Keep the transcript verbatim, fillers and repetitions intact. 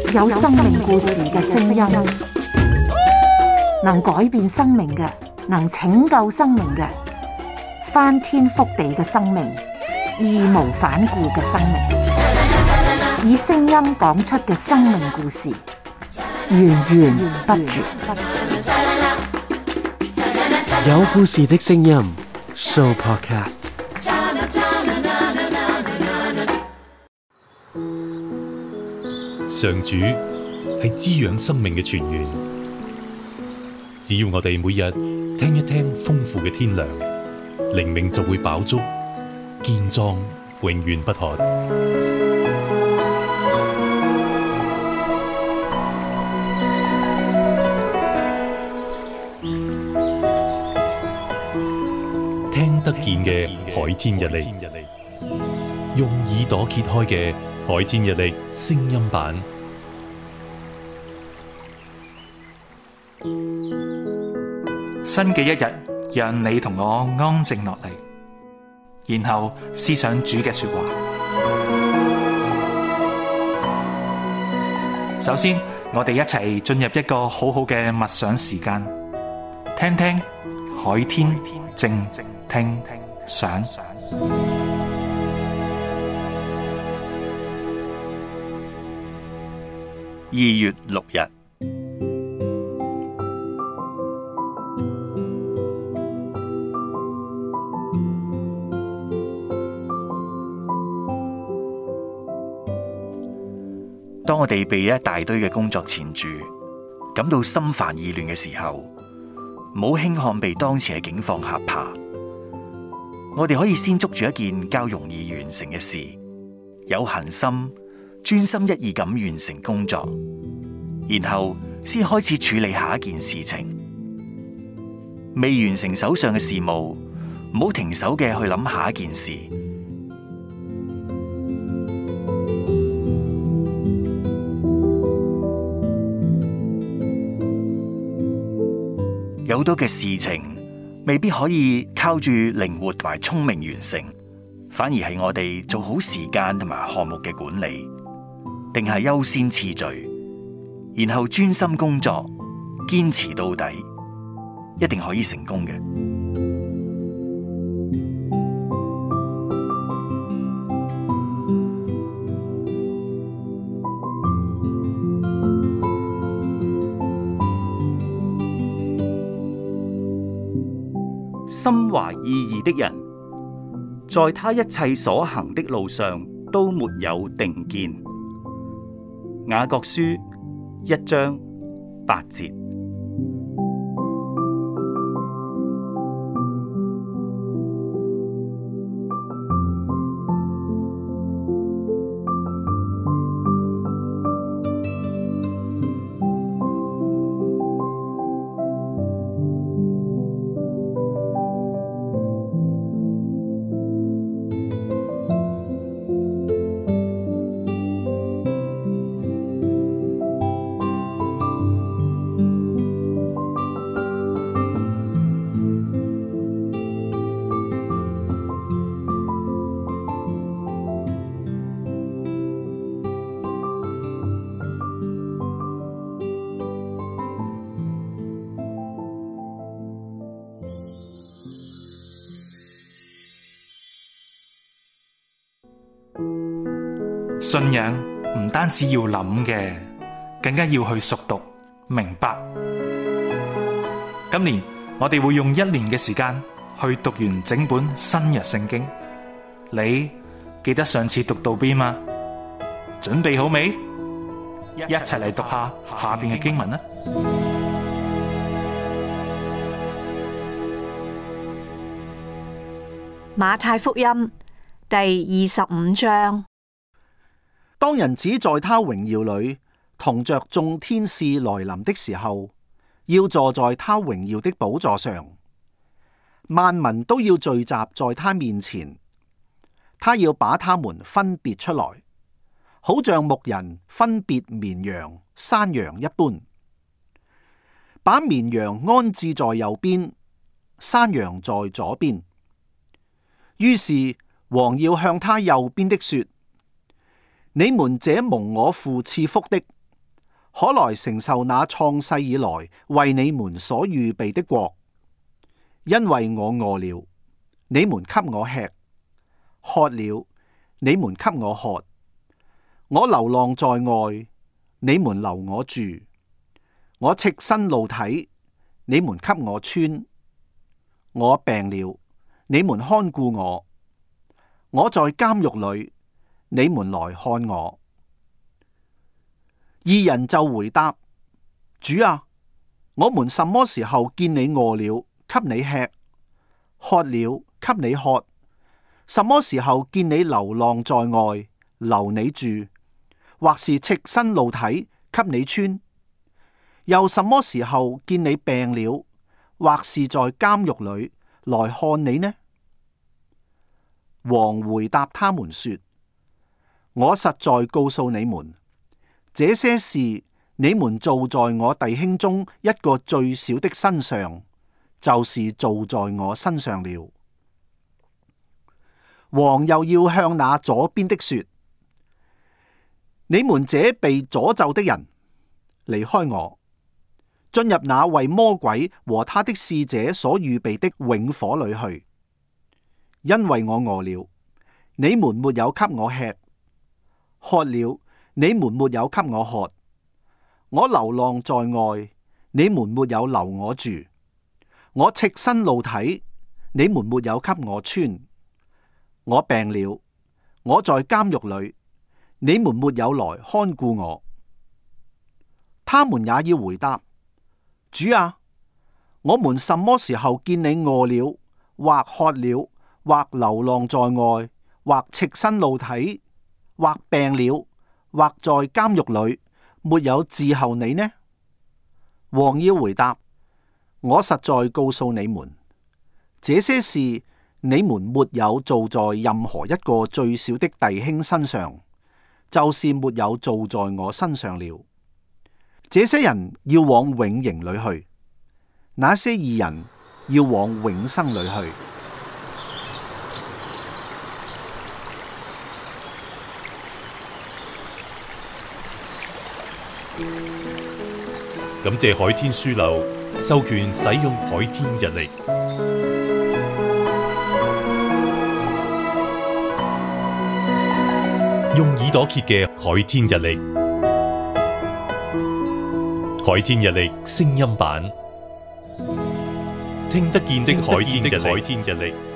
有生命故事嘅聲音，能改變生命嘅，能拯救生命嘅，翻天覆地嘅生命，義無反顧嘅生命，以聲音講出嘅生命故事，源源不絕。 有故事的聲音 Show Podcast。 上主係滋養生命嘅泉源，只要我哋每日聽一聽豐富嘅天糧，靈命就會飽足、健壯、永遠不渴。聽得見嘅海天日曆，用耳朵揭開嘅海天日曆聲音版， 新嘅一日，讓你同我安靜落嚟，然後思想主嘅說話。首先，我哋一齊進入一個好好嘅默想時間，聽聽海天靜聽想。 二月六日，當我哋被一大堆嘅工作纏住，感到心煩意亂嘅時候，唔好輕看被當前嘅境況嚇怕。我哋可以先捉住一件較容易完成嘅事，有恆心、專心一意咁完成工作，然後先開始處理下一件事情。未完成手上嘅事務，唔好停手嘅去諗下一件事。有好多嘅事情未必可以靠住靈活同埋聰明完成，反而係我哋做好時間同埋項目嘅管理，定係優先次序，然後專心工作，堅持到底，一定可以成功嘅。 心懷二意的人，在他一切所行的路上都沒有定見。雅各書一章八節。 信仰唔單止要諗嘅，更加要去熟讀明白。今年我哋會用一年嘅時間去讀完整本新約聖經。你記得上次讀到邊嗎？準備好未？一齊嚟讀下下邊嘅經文啦。 馬太福音第二十五章。 當人子在他榮耀裏同着眾天使來臨的時候，要坐在他榮耀的寶座上，萬民都要聚集在他面前。他要把他們分別出來，好像牧人分別綿羊、山羊一般，把綿羊安置在右邊，山羊在左邊。於是王要向他右邊的說：你們這蒙我父賜福的， 可來承受那創世以來為你們所預備的國。因為我餓了，你們給我吃；渴了，你們給我喝。我流浪在外，你們留我住；我赤身露體，你們給我穿；我病了，你們看顧我；我在監獄裏，你們來看我。義人就回答：主啊，我們什麼時候見你餓了，給你吃；渴了，給你喝？什麼時候見你流浪在外，留你住，或是赤身露體，給你穿？又什麼時候見你病了，或是在監獄裏來看你呢？王回答他們說：我實在告訴你們，這些事你們做在我弟兄中一個最小的身上，就是做在我身上了。王又要向那左邊的說：你們這被詛咒的人，離開我，進入那為魔鬼和他的使者所預備的永火裏去。因為我餓了，你們沒有給我吃；渴了，你們沒有給我喝；我流浪在外，你們沒有留我住；我赤身露體，你們沒有給我穿；我病了，我在監獄裏，你們沒有來看顧我。他們也要回答：主啊，我們什麼時候見你餓了，或渴了，或流浪在外，或赤身露體，或病了，或在監獄裏，沒有伺候你呢？王要回答：我實在告訴你們，這些事你們沒有做在任何一個最小的弟兄身上，就是沒有做在我身上了。這些人要往永刑裏去，那些義人要往永生裏去。 感謝海天書樓授權使用海天日曆，用耳朵揭嘅海天日曆，海天日曆聲音版，聽得見的海天日曆。